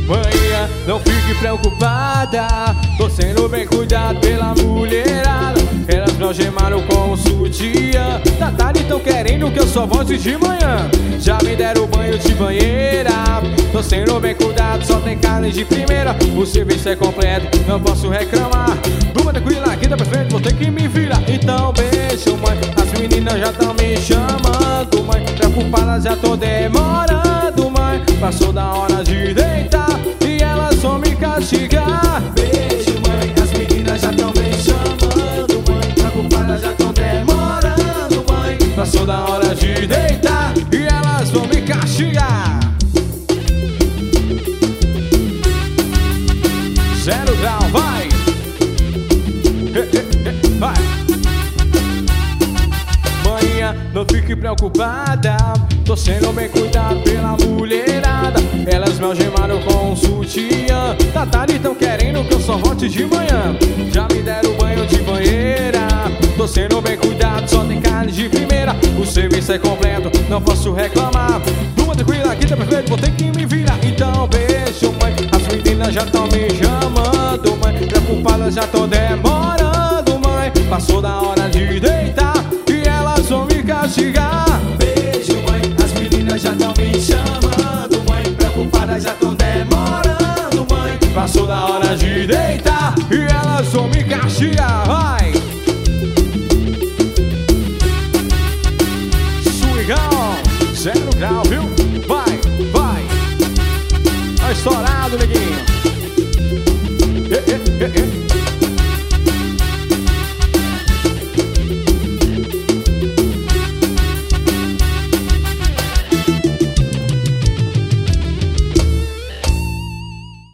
Manhã, não fique preocupada, tô sendo bem cuidado pela mulherada. Elas me algemaram com o sutiã. Da tarde tão querendo que eu só volte de manhã. Já me deram banho de banheira. Tô sendo bem cuidado, só tem carne de primeira. O serviço é completo, não posso reclamar. Durma tranquila, aqui tá perfeito, vou ter que me virar. Então beijo, mãe, as meninas já tão me chamando, mãe. Preocupadas, já tô demorando, mãe. Passou da hora de deitar e elas vão me castigar. Beijo, mãe, as meninas já tão me chamando, mãe. Preocupadas, já tão demorando, mãe. Passou da hora de deitar e elas vão me castigar. 0 grau, vai! Vai! Manhã, não fique preocupada, tô sendo bem cuidado pela mulherada. Elas me algemaram com um sutiã. Da tarde tão querendo que eu só volte de manhã. Já me deram banho de banheira. Tô sendo bem cuidado, só tem carne de primeira. O serviço é completo, não posso reclamar. Durma tranquila, aqui tá perfeito, vou ter que me virar. Então beijo, mãe, as meninas já tão me chamando, mãe. Preocupadas, já tô demorando, mãe. Passou da hora de deitar e elas vão me castigar.